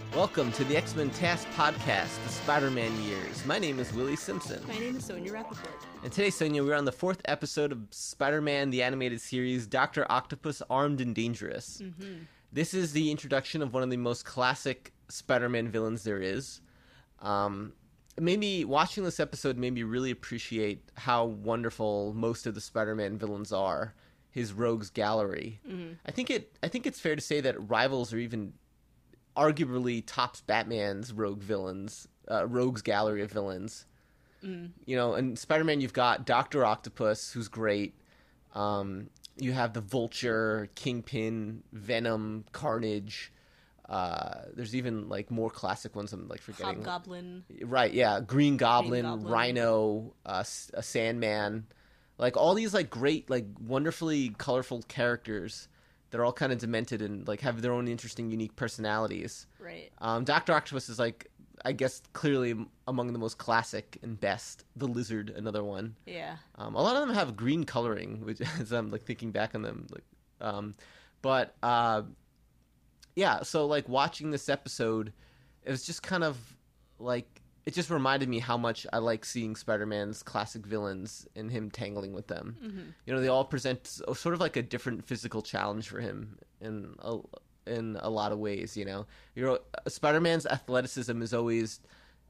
Welcome to the X-Men Task Podcast, the Spider-Man years. My name is Willie Simpson. My name is Sonia Rappaport. And today, Sonia, we're on the 4th episode of Spider-Man, the animated series, Dr. Octopus, Armed and Dangerous. Mm-hmm. This is the introduction of one of the most classic Spider-Man villains there is. Maybe watching this episode made me really appreciate how wonderful most of the Spider-Man villains are. His rogues gallery. Mm-hmm. I think it's fair to say that Rivals are even arguably tops Batman's rogues gallery of villains. Mm. You know, in Spider-Man you've got Dr. Octopus, who's great. You have the Vulture, Kingpin, Venom, Carnage. There's even like more classic ones I'm like forgetting. Hobgoblin. Right, yeah. Green Goblin, Goblin. Rhino, a Sandman. Like all these like great, like wonderfully colorful characters that are all kind of demented and like have their own interesting, unique personalities. Right. Dr. Octopus is like, I guess, clearly among the most classic and best. The Lizard, another one. Yeah. A lot of them have green coloring, which as I'm like thinking back on them, like, yeah. So like watching this episode, it was just kind of like it just reminded me how much I like seeing Spider-Man's classic villains and him tangling with them. Mm-hmm. You know, they all present sort of like a different physical challenge for him in a lot of ways. You know, Spider-Man's athleticism is always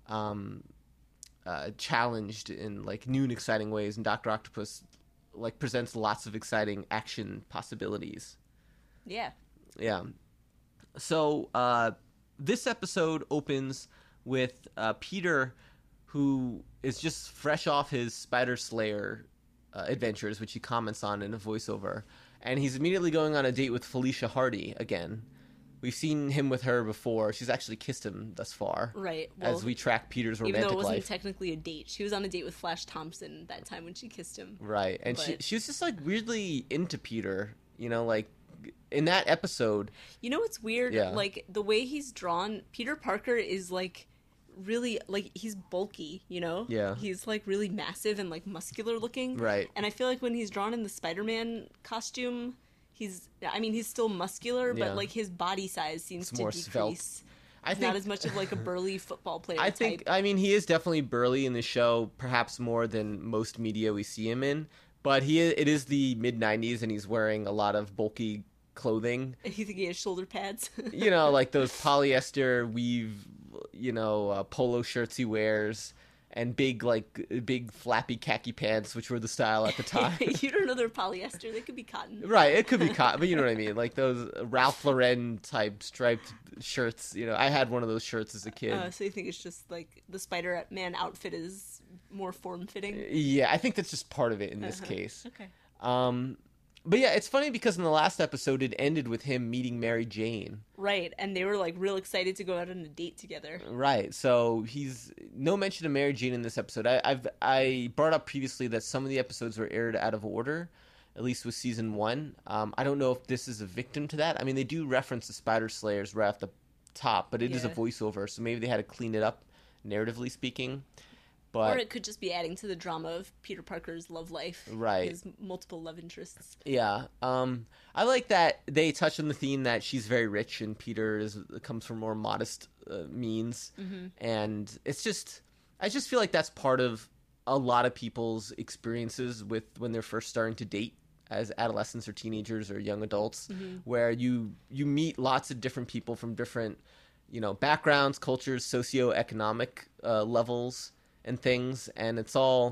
challenged in like new and exciting ways, and Dr. Octopus like presents lots of exciting action possibilities. Yeah. Yeah. So this episode opens with Peter, who is just fresh off his Spider Slayer adventures, which he comments on in a voiceover, and he's immediately going on a date with Felicia Hardy again. We've seen him with her before. She's actually kissed him thus far. Right. Well, as we track Peter's romantic life. Even though it wasn't technically a date. She was on a date with Flash Thompson that time when she kissed him. Right. And she was just like weirdly into Peter, you know, like in that episode. You know what's weird? Yeah. Like the way he's drawn, Peter Parker is like really like he's bulky, you know? Yeah. He's like really massive and like muscular looking. Right. And I feel like when he's drawn in the Spider-Man costume, he's still muscular, Yeah. but like his body size seems It's to more decrease. svelte. I think not as much of like a burly football player I type. think, I mean, he is definitely burly in the show, perhaps more than most media we see him in. But it is the mid-90s, and he's wearing a lot of bulky clothing. You think he has shoulder pads? You know, like those polyester weave, you know, polo shirts he wears, and big flappy khaki pants, which were the style at the time. You don't know they're polyester. They could be cotton. Right, it could be cotton, but you know what I mean. Like those Ralph Lauren type striped shirts. You know, I had one of those shirts as a kid. So you think it's just like the Spider-Man outfit is more form-fitting? Yeah, I think that's just part of it in this case. Okay. But yeah, it's funny because in the last episode it ended with him meeting Mary Jane. Right, and they were like real excited to go out on a date together. Right, so he's no mention of Mary Jane in this episode. I brought up previously that some of the episodes were aired out of order, at least with season 1. I don't know if this is a victim to that. I mean, they do reference the Spider Slayers right off the top, but it is a Yeah. voiceover, so maybe they had to clean it up, narratively speaking. But Or it could just be adding to the drama of Peter Parker's love life. Right. His multiple love interests. yeah, I like that they touch on the theme that she's very rich and Peter comes from more modest means, and it's just I just feel like that's part of a lot of people's experiences with when they're first starting to date as adolescents or teenagers or young adults, where you meet lots of different people from different, you know, backgrounds, cultures, socioeconomic levels and things, and it's all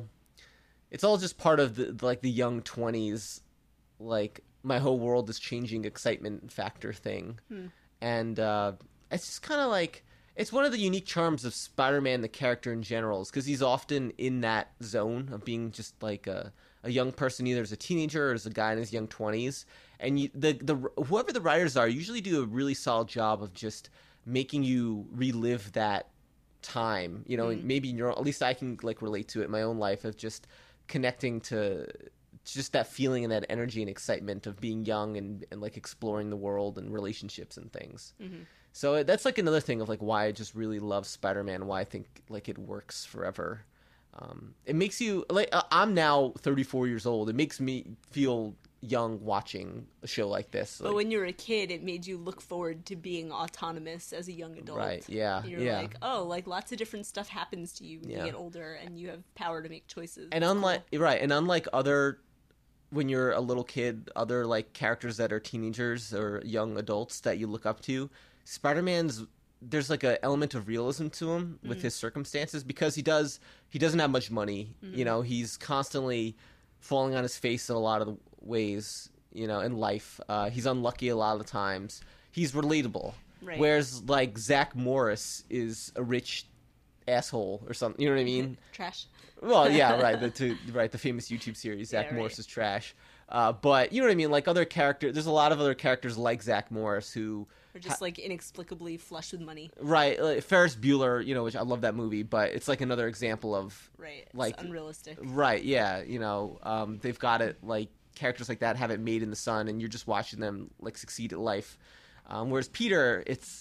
just part of the young 20s, like my whole world is changing excitement factor thing. And it's just kind of like it's one of the unique charms of Spider-Man the character in general, is because he's often in that zone of being just like a young person, either as a teenager or as a guy in his young 20s, and whoever the writers are usually do a really solid job of just making you relive that time, you know. Maybe at least I can like relate to it in my own life of just connecting to just that feeling and that energy and excitement of being young and like exploring the world and relationships and things. So that's like another thing of like why I just really love Spider-Man, why I think like it works forever. It makes you like I'm now 34 years old. It makes me feel young watching a show like this. But when you were a kid, it made you look forward to being autonomous as a young adult. Right, yeah, You're yeah. like, oh, like lots of different stuff happens to you when Yeah. you get older, and you have power to make choices. And It's unlike cool. right, and unlike other when you're a little kid, other like characters that are teenagers or young adults that you look up to, Spider-Man's there's like an element of realism to him with his circumstances because he doesn't have much money. You know, he's constantly falling on his face in a lot of the ways, you know, in life. He's unlucky a lot of the times. He's relatable. Right. Whereas like Zach Morris is a rich asshole or something. You know what I mean? Trash. Well, yeah, right. The famous YouTube series, Zach Yeah, right. Morris is trash. But you know what I mean? Like other characters, there's a lot of other characters like Zach Morris who, Or just like inexplicably flush with money. right? Like Ferris Bueller, you know, which I love that movie, but it's like another example of, Right. It's Like- unrealistic. right? Yeah, you know, they've got it like characters like that have it made in the sun, and you're just watching them like succeed at life. Whereas Peter,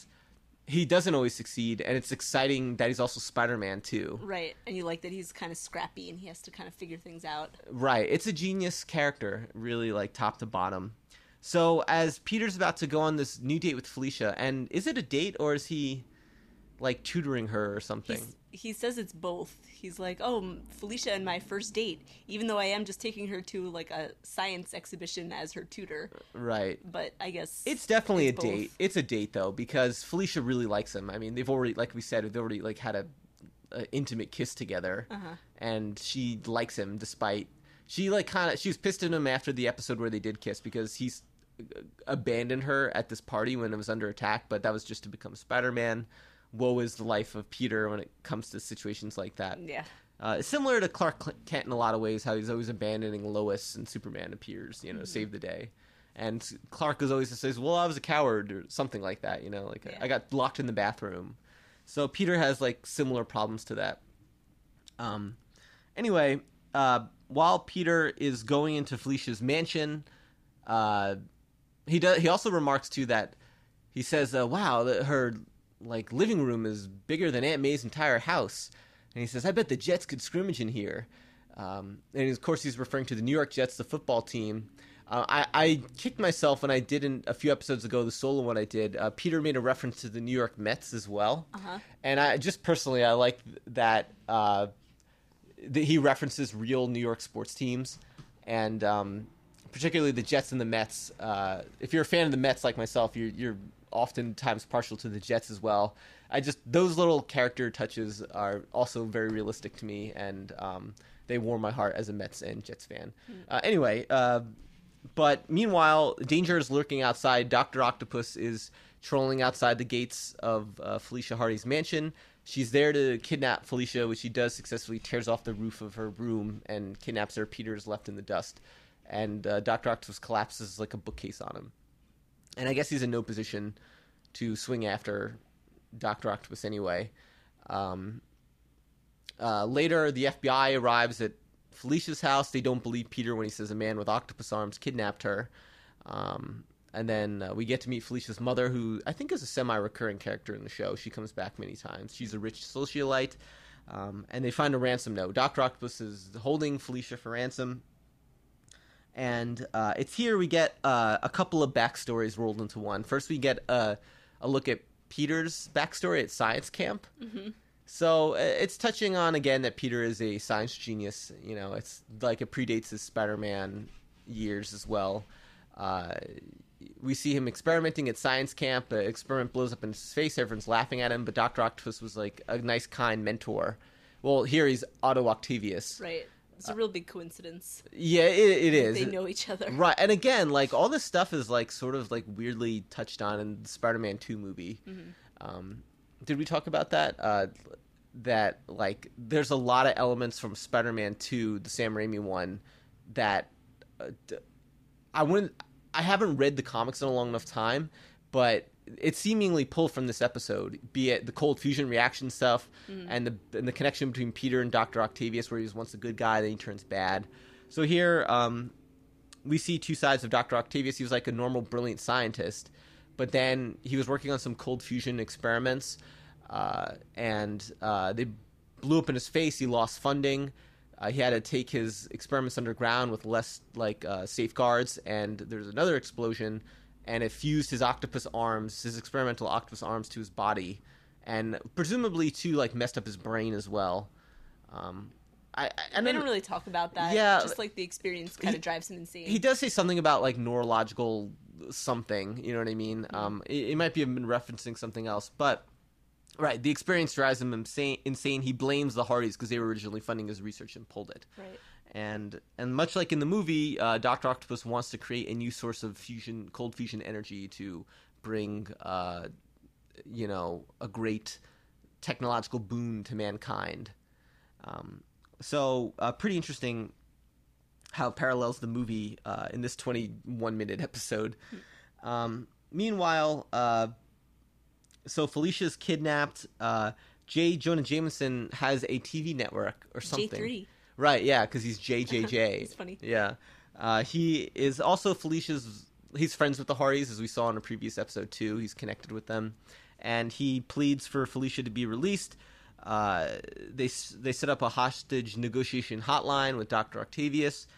he doesn't always succeed, and it's exciting that he's also Spider-Man too. Right. And you like that he's kind of scrappy and he has to kind of figure things out. Right. It's a genius character, really, like top to bottom. So as Peter's about to go on this new date with Felicia, and is it a date or is he like tutoring her or something? He says it's both. He's like, oh, Felicia and my first date, even though I am just taking her to like a science exhibition as her tutor. Right. But I guess It's definitely it's a date. both. It's a date though because Felicia really likes him. I mean, they've already, like we said, they've already like had a intimate kiss together, and she likes him despite she was pissed at him after the episode where they did kiss because he's abandoned her at this party when it was under attack, but that was just to become Spider-Man. Woe is the life of Peter when it comes to situations like that. Yeah. Similar to Clark Kent in a lot of ways, how he's always abandoning Lois and Superman appears, you know, to save the day. And Clark is always says, well, I was a coward or something like that, you know, like Yeah. I got locked in the bathroom. So Peter has like similar problems to that. Anyway, while Peter is going into Felicia's mansion, he also remarks too that he says, wow, her like living room is bigger than Aunt May's entire house. And he says, I bet the Jets could scrimmage in here. And of course he's referring to the New York Jets, the football team. I kicked myself when I did a few episodes ago, the solo one I did. Peter made a reference to the New York Mets as well. And I just personally, I like that he references real New York sports teams. And particularly the Jets and the Mets. If you're a fan of the Mets like myself, you're oftentimes partial to the Jets as well. Those little character touches are also very realistic to me, and they warm my heart as a Mets and Jets fan. Anyway, but meanwhile, danger is lurking outside. Dr. Octopus is trolling outside the gates of Felicia Hardy's mansion. She's there to kidnap Felicia, which she does successfully, tears off the roof of her room and kidnaps her. Peter is left in the dust, and Dr. Octopus collapses like a bookcase on him. And I guess he's in no position to swing after Dr. Octopus anyway. Later, the FBI arrives at Felicia's house. They don't believe Peter when he says a man with octopus arms kidnapped her. And then we get to meet Felicia's mother, who I think is a semi-recurring character in the show. She comes back many times. She's a rich socialite. And they find a ransom note. Dr. Octopus is holding Felicia for ransom. And it's here we get a couple of backstories rolled into one. First, we get a look at Peter's backstory at science camp. So it's touching on, again, that Peter is a science genius. You know, it's like it predates his Spider-Man years as well. We see him experimenting at science camp. The experiment blows up in his face. Everyone's laughing at him, but Dr. Octopus was like a nice, kind mentor. Well, here he's Otto Octavius. Right. It's a real big coincidence. Yeah, it is. They know each other. Right, and again, like, all this stuff is, like, sort of, like, weirdly touched on in the Spider-Man 2 movie. Did we talk about that? That, like, there's a lot of elements from Spider-Man 2, the Sam Raimi one, that I haven't read the comics in a long enough time, but it's seemingly pulled from this episode, be it the cold fusion reaction stuff and the connection between Peter and Dr. Octavius, where he was once a good guy, then he turns bad. So here we see two sides of Dr. Octavius. He was like a normal, brilliant scientist, but then he was working on some cold fusion experiments, and they blew up in his face. He lost funding. he had to take his experiments underground with less safeguards, and there's another explosion, and it fused his experimental octopus arms to his body, and presumably too messed up his brain as well. They don't really talk about that. Yeah, just the experience kind of drives him insane. He does say something about neurological something. You know what I mean? Mm-hmm. It might be referencing something else, but right, the experience drives him insane. He blames the Hardys because they were originally funding his research and pulled it. Right. And much like in the movie, Dr. Octopus wants to create a new source of cold fusion energy to bring, a great technological boon to mankind. So pretty interesting how it parallels the movie in this 21-minute episode. Meanwhile, so Felicia's kidnapped. J. Jonah Jameson has a TV network or something. J3. Right, yeah, because he's JJJ. It's funny. Yeah. He is also he's friends with the Hardys, as we saw in a previous episode, too. He's connected with them. And he pleads for Felicia to be released. They set up a hostage negotiation hotline with Dr. Octavius.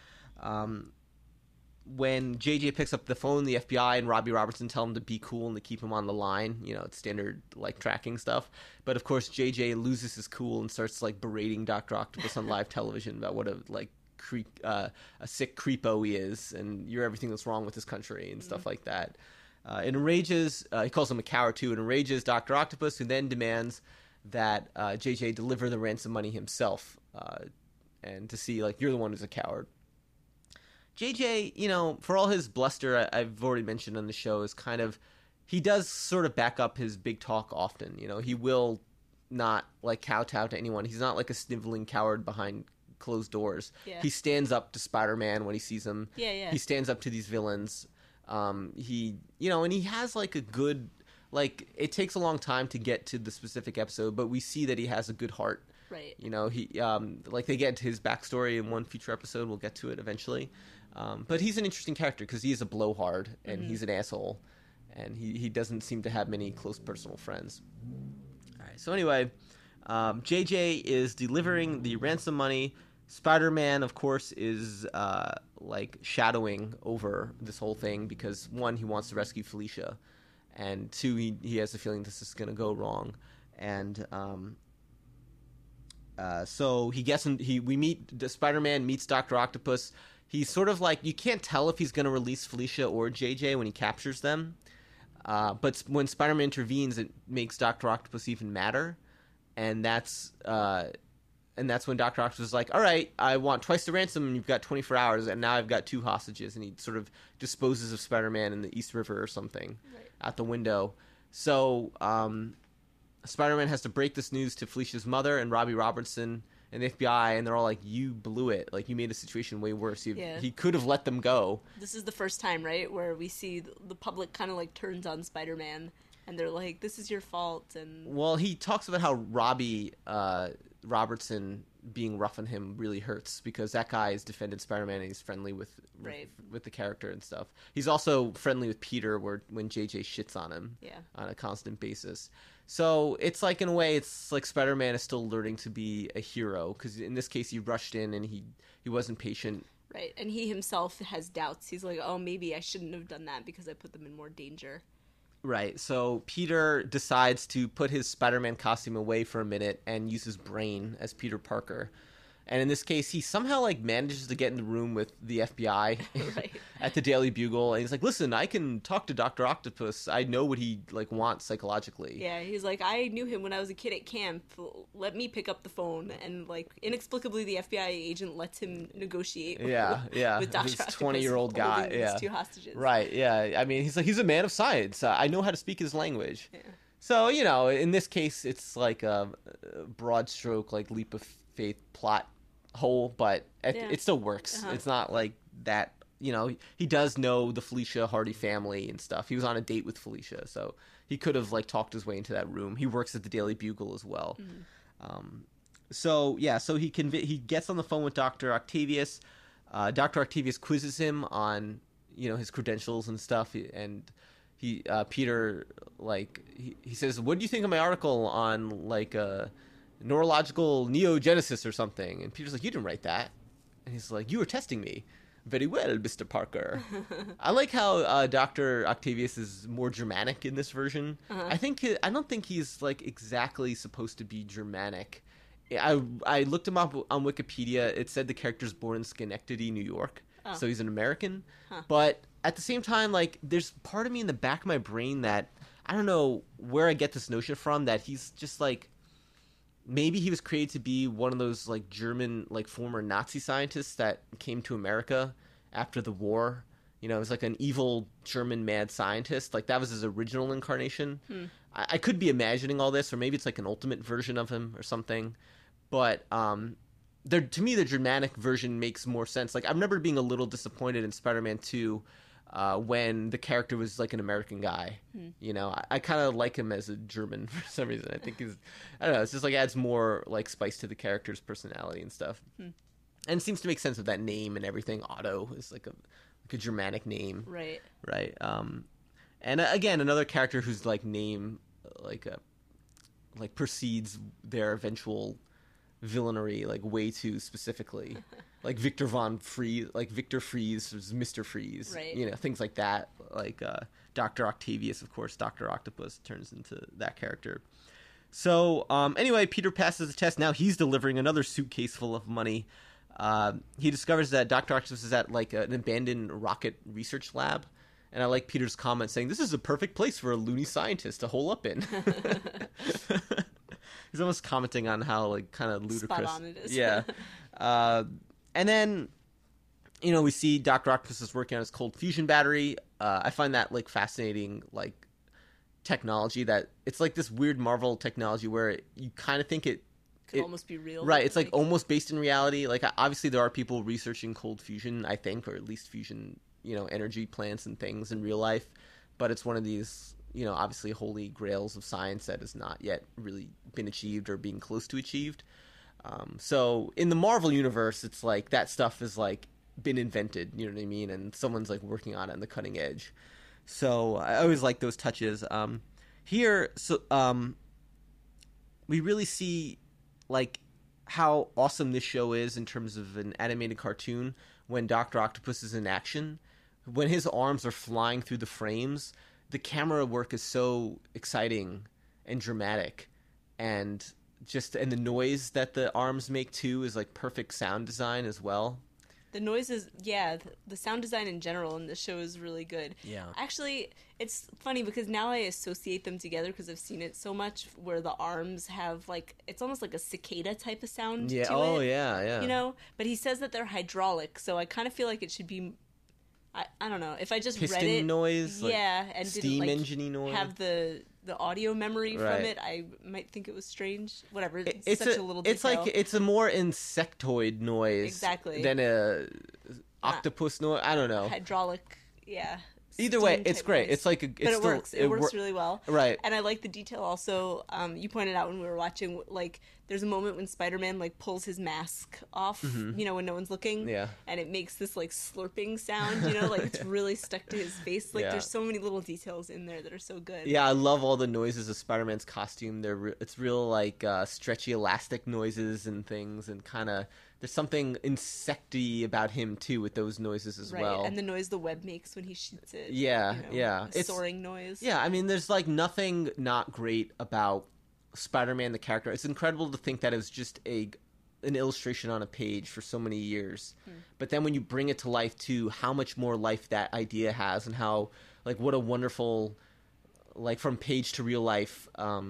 When JJ picks up the phone, the FBI and Robbie Robertson tell him to be cool and to keep him on the line. It's standard tracking stuff. But of course, JJ loses his cool and starts berating Dr. Octopus on live television about what a sick creepo he is, and you're everything that's wrong with this country and stuff like that. It enrages. He calls him a coward too. It enrages Dr. Octopus, who then demands that JJ deliver the ransom money himself, and to see you're the one who's a coward. JJ, for all his bluster, I've already mentioned on the show, is he does sort of back up his big talk often. He will not kowtow to anyone. He's not a sniveling coward behind closed doors. Yeah. He stands up to Spider-Man when he sees him. Yeah. He stands up to these villains. And he has a good, it takes a long time to get to the specific episode, but we see that he has a good heart. Right. He they get into his backstory in one future episode. We'll get to it eventually. But he's an interesting character because he is a blowhard and he's an asshole, and he doesn't seem to have many close personal friends. All right. So anyway, JJ is delivering the ransom money. Spider-Man, of course, is shadowing over this whole thing because, one, he wants to rescue Felicia, and two, he has a feeling this is going to go wrong. And so Spider-Man meets Dr. Octopus. He's sort of you can't tell if he's going to release Felicia or JJ when he captures them. But when Spider-Man intervenes, it makes Dr. Octopus even madder. And that's when Dr. Octopus is like, all right, I want twice the ransom, and you've got 24 hours, and now I've got 2 hostages. And he sort of disposes of Spider-Man in the East River or something out the window. So Spider-Man has to break this news to Felicia's mother and Robbie Robertson and the FBI, and they're all like, you blew it. You made the situation way worse. He could have let them go. This is the first time, right, where we see the public kind of turns on Spider-Man, and they're like, this is your fault. And well, he talks about how Robbie Robertson being rough on him really hurts because that guy has defended Spider-Man and he's friendly with the character and stuff. He's also friendly with Peter when JJ shits on him on a constant basis. So it's in a way, it's Spider-Man is still learning to be a hero because in this case he rushed in and he wasn't patient. Right, and he himself has doubts. He's like, oh, maybe I shouldn't have done that because I put them in more danger. Right, so Peter decides to put his Spider-Man costume away for a minute and use his brain as Peter Parker. And in this case, he somehow manages to get in the room with the FBI at the Daily Bugle, and he's like, "Listen, I can talk to Dr. Octopus. I know what he wants psychologically." Yeah, he's like, "I knew him when I was a kid at camp. Let me pick up the phone." And inexplicably, the FBI agent lets him negotiate. With Dr. This Octopus, 20-year-old guy. These 2 hostages. Right. Yeah. I mean, he's a man of science. I know how to speak his language. Yeah. So in this case, it's a broad stroke leap of faith plot hole, but it still works. It's not that. He does know the Felicia Hardy family and stuff. He was on a date with Felicia, so he could have talked his way into that room. He works at the Daily Bugle as well. So he gets on the phone with Dr. Octavius. Dr. Octavius quizzes him on his credentials and stuff, and Peter he says, "What do you think of my article on neurological neogenesis or something. And Peter's like, you didn't write that. And he's like, you were testing me. Very well, Mr. Parker. I like how Dr. Octavius is more Germanic in this version. I don't think he's like exactly supposed to be Germanic. I looked him up on Wikipedia. It said the character's born in Schenectady, New York. So he's an American. But at the same time, like, there's part of me in the back of my brain that I don't know where I get this notion from, that he's just like, maybe he was created to be one of those like German, like former Nazi scientists that came to America after the war. You know, it was like an evil German mad scientist. Like, that was his original incarnation. I could be imagining all this, or maybe it's like an ultimate version of him or something. But to me, the Germanic version makes more sense. Like, I remember being a little disappointed in Spider-Man 2 when the character was like an American guy. You know, I kind of like him as a German for some reason. I think I don't know, it's just like adds more like spice to the character's personality and stuff. And it seems to make sense with that name and everything. Otto is like a Germanic name. Right. And again, another character whose like name like precedes their eventual villainy like way too specifically. Like Victor Freeze is Mr. Freeze. Right. You know, things like that. Like Dr. Octavius, of course, Dr. Octopus turns into that character. So anyway, Peter passes the test. Now he's delivering another suitcase full of money. He discovers that Dr. Octopus is at like an abandoned rocket research lab. And I like Peter's comment saying, this is a perfect place for a loony scientist to hole up in. He's almost commenting on how like kind of ludicrous. Spot on it is. Yeah. And then, you know, we see Dr. Octopus is working on his cold fusion battery. I find that like fascinating, like technology that it's like this weird Marvel technology where you kind of think it could almost be real. Right. It's like almost based in reality. Like obviously there are people researching cold fusion, I think, or at least fusion, you know, energy plants and things in real life. But it's one of these, you know, obviously holy grails of science that has not yet really been achieved or being close to achieved. So in the Marvel universe, it's like that stuff is like been invented, you know what I mean? And someone's like working on it on the cutting edge. So I always like those touches. Here, we really see like how awesome this show is in terms of an animated cartoon when Dr. Octopus is in action. When his arms are flying through the frames, the camera work is so exciting and dramatic, and the noise that the arms make too is like perfect sound design as well. The noises, yeah, the sound design in general in this show is really good. Yeah. Actually, it's funny because now I associate them together because I've seen it so much where the arms have like, it's almost like a cicada type of sound to it. Oh, yeah. You know? But he says that they're hydraulic, so I kind of feel like it should be, I don't know, if I just piston read it. noise? Yeah, like and steam didn't engine noise. Have the audio memory from it, I might think it was strange. Whatever, it's such a little detail. It's like, it's a more insectoid noise. Exactly. Than a octopus noise. I don't know. Hydraulic, yeah. Either way, it's great. Noise. It's like but it works. It works really well. Right. And I like the detail also. You pointed out when we were watching, like, there's a moment when Spider-Man like pulls his mask off, you know, when no one's looking. Yeah. And it makes this like slurping sound, you know, like it's really stuck to his face. Like there's so many little details in there that are so good. Yeah, I love all the noises of Spider-Man's costume. It's real like stretchy elastic noises and things, and kind of there's something insecty about him too with those noises as well. And the noise the web makes when he shoots it. Yeah, you know, yeah. It's soaring noise. Yeah, I mean, there's like nothing not great about Spider-Man the character. It's incredible to think that it was just an illustration on a page for so many years. But then when you bring it to life too, how much more life that idea has, and how like what a wonderful like from page to real life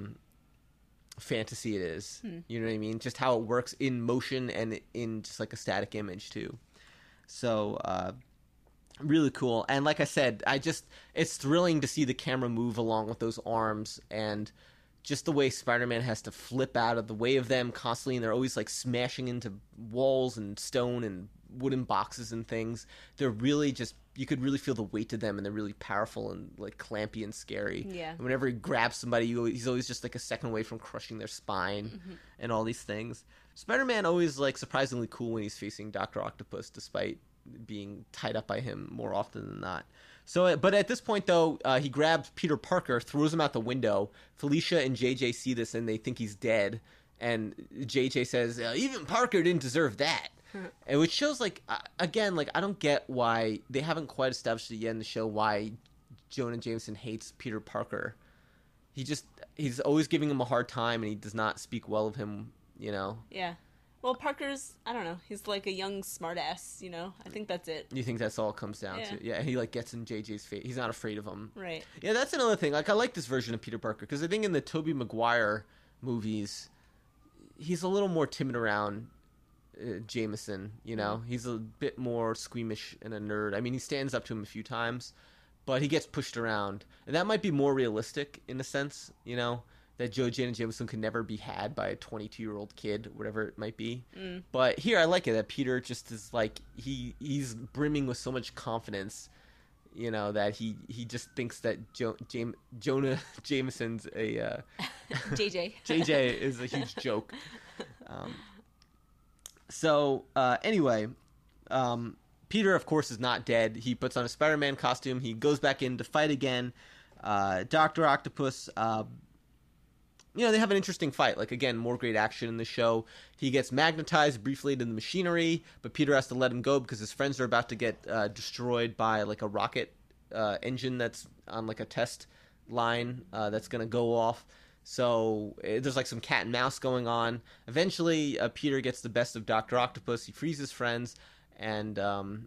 fantasy it is. You know what I mean? Just how it works in motion and in just like a static image too. So really cool. And like I said, it's thrilling to see the camera move along with those arms, and just the way Spider-Man has to flip out of the way of them constantly, and they're always like smashing into walls and stone and wooden boxes and things. They're really just, you could really feel the weight to them, and they're really powerful and like clampy and scary. Yeah. And whenever he grabs somebody, he's always just like a second away from crushing their spine and all these things. Spider-Man always like surprisingly cool when he's facing Dr. Octopus, despite being tied up by him more often than not. So, but at this point, though, he grabs Peter Parker, throws him out the window. Felicia and JJ see this, and they think he's dead. And JJ says, even Parker didn't deserve that. And which shows, like, again, like, I don't get why they haven't quite established it yet in the show why Jonah Jameson hates Peter Parker. He's always giving him a hard time, and he does not speak well of him, you know? Yeah. Well, Parker's, I don't know, he's like a young smartass, you know? I think that's it. You think that's all it comes down to? Yeah, he, like, gets in JJ's face. He's not afraid of him. Right. Yeah, that's another thing. Like, I like this version of Peter Parker, because I think in the Tobey Maguire movies, he's a little more timid around Jameson, you know? He's a bit more squeamish and a nerd. I mean, he stands up to him a few times, but he gets pushed around. And that might be more realistic in a sense, you know, that Joe Janet Jameson could never be had by a 22-year-old kid, whatever it might be. But here I like it that Peter just is like, he's brimming with so much confidence, you know, that he just thinks that Jonah Jameson's a... JJ. JJ is a huge joke. Anyway, Peter, of course, is not dead. He puts on a Spider-Man costume. He goes back in to fight again. Dr. Octopus, they have an interesting fight. Like, again, more great action in the show. He gets magnetized briefly to the machinery, but Peter has to let him go because his friends are about to get destroyed by, like, a rocket engine that's on, like, a test line that's going to go off. So there's like some cat and mouse going on. Eventually, Peter gets the best of Dr. Octopus. He frees his friends, and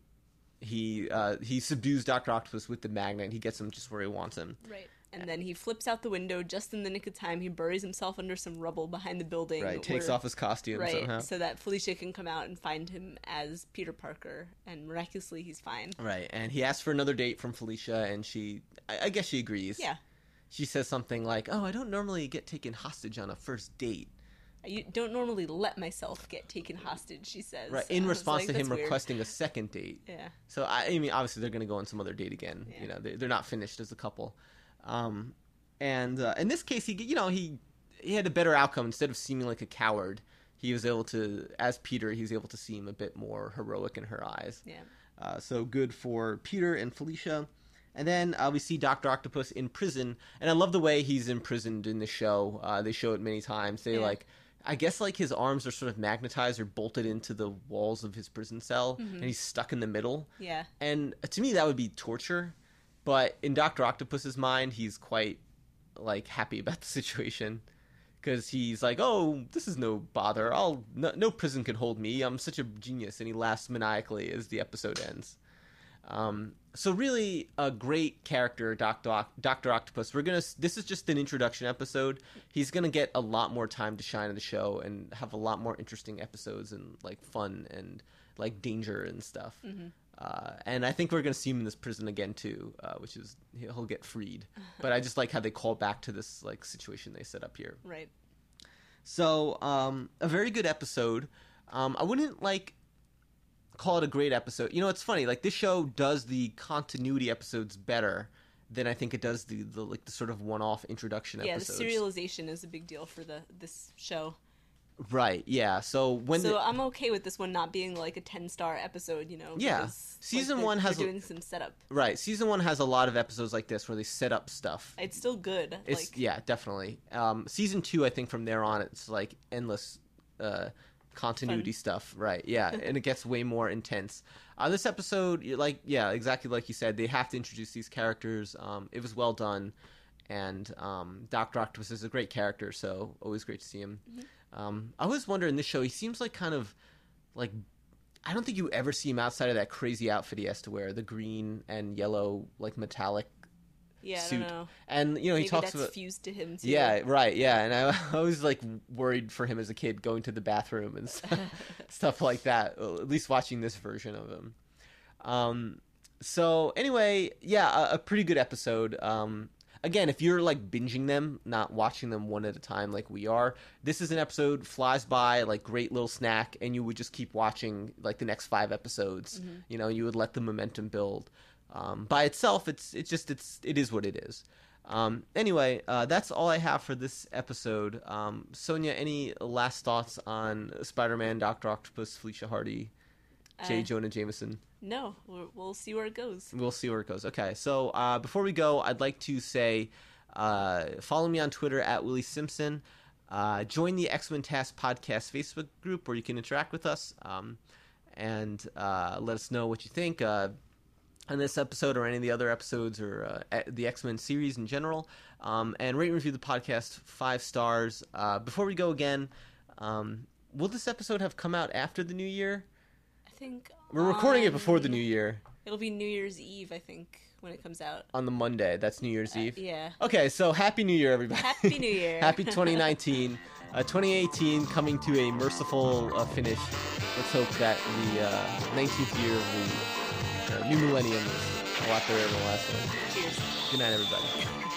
he subdues Dr. Octopus with the magnet. He gets him just where he wants him. Right. And then he flips out the window just in the nick of time. He buries himself under some rubble behind the building. Right, takes off his costume somehow. So that Felicia can come out and find him as Peter Parker, and miraculously he's fine. Right, and he asks for another date from Felicia, and I guess she agrees. Yeah. She says something like, I don't normally get taken hostage on a first date. I don't normally let myself get taken hostage, she says. Right, in response to him requesting a second date. Yeah. So, I mean, obviously they're going to go on some other date again. Yeah. You know, they're not finished as a couple. And in this case, he had a better outcome. Instead of seeming like a coward, he was able to, as Peter, he was able to seem a bit more heroic in her eyes. Yeah. So good for Peter and Felicia. And then we see Dr. Octopus in prison, and I love the way he's imprisoned in the show. They show it many times. I guess like his arms are sort of magnetized or bolted into the walls of his prison cell, and he's stuck in the middle. Yeah. And to me, that would be torture. But in Dr. Octopus's mind, he's quite like happy about the situation because he's like, "Oh, this is no bother. No prison can hold me. I'm such a genius," and he laughs maniacally as the episode ends. So really a great character, Dr. Octopus. This is just an introduction episode. He's going to get a lot more time to shine in the show and have a lot more interesting episodes and like fun and like danger and stuff. Mm-hmm. And I think we're going to see him in this prison again too, which is he'll get freed. But I just like how they call back to this like situation they set up here. Right. So, a very good episode. I wouldn't call it a great episode. You know, it's funny. Like this show does the continuity episodes better than I think it does the sort of one-off introduction episodes. Yeah, the serialization is a big deal for this show. Right. Yeah. So I'm okay with this one not being like a 10-star episode. You know. Yeah. Season one has doing some setup. Right. Season one has a lot of episodes like this where they set up stuff. It's still good. Yeah, definitely. Season 2, I think from there on, it's like endless. Continuity stuff, right? Yeah, and it gets way more intense. This episode, exactly like you said, they have to introduce these characters. It was well done, and Dr. Octopus is a great character, so always great to see him. Mm-hmm. I always wonder in this show, he seems like kind of like I don't think you ever see him outside of that crazy outfit he has to wear, the green and yellow like metallic. Yeah, suit. I don't know. And Maybe he talks that's about fused to him too. Yeah, right. Yeah, and I was like worried for him as a kid going to the bathroom and stuff like that. At least watching this version of him. So anyway, yeah, a pretty good episode. Again, if you're like binging them, not watching them one at a time like we are, this is an episode flies by, like great little snack, and you would just keep watching like the next 5 episodes. Mm-hmm. You know, you would let the momentum build. By itself, it is what it is. Anyway, that's all I have for this episode. Sonia, any last thoughts on Spider-Man, Dr. Octopus, Felicia Hardy, J. Jonah Jameson? No, we'll see where it goes. We'll see where it goes. Okay, so before we go, I'd like to say follow me on Twitter at Willie Simpson. Join the X-Men Task Podcast Facebook group where you can interact with us and let us know what you think on this episode or any of the other episodes or the X-Men series in general. And rate and review the podcast 5 stars. Before we go again, will this episode have come out after the new year? I think we're recording it before the new year. It'll be New Year's Eve, I think, when it comes out. On the Monday. That's New Year's Eve? Yeah. Okay, so Happy New Year, everybody. Happy New Year. Happy 2019. 2018 coming to a merciful finish. Let's hope that the 19th year of the new millennium is a lot better than the last one. Cheers. Good night, everybody.